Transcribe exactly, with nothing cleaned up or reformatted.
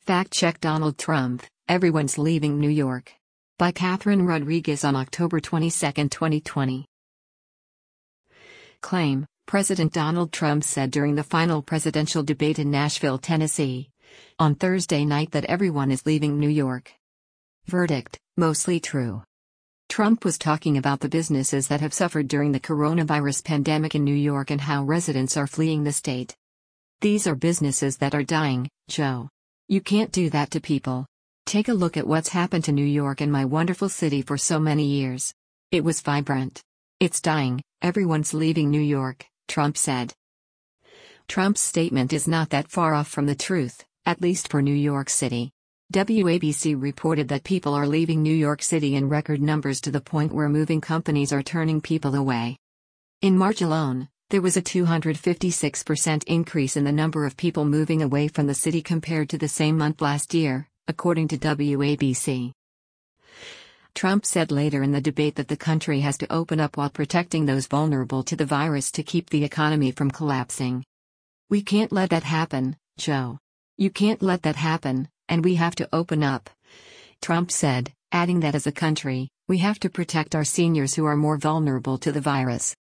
Fact check Donald Trump, Everyone's Leaving New York. By Catherine Rodriguez on October twenty-second, twenty twenty. Claim, President Donald Trump said during the final presidential debate in Nashville, Tennessee, on Thursday night that everyone is leaving New York. Verdict, mostly true. Trump was talking about the businesses that have suffered during the coronavirus pandemic in New York and how residents are fleeing the state. These are businesses that are dying, Joe. You can't do that to people. Take a look at what's happened to New York and my wonderful city for so many years. It was vibrant. It's dying, everyone's leaving New York, Trump said. Trump's statement is not that far off from the truth, at least for New York City. W A B C reported that people are leaving New York City in record numbers to the point where moving companies are turning people away. In March alone, there was a two hundred fifty-six percent increase in the number of people moving away from the city compared to the same month last year, according to W A B C. Trump said later in the debate that the country has to open up while protecting those vulnerable to the virus to keep the economy from collapsing. We can't let that happen, Joe. You can't let that happen, and we have to open up, Trump said, adding that as a country, we have to protect our seniors who are more vulnerable to the virus.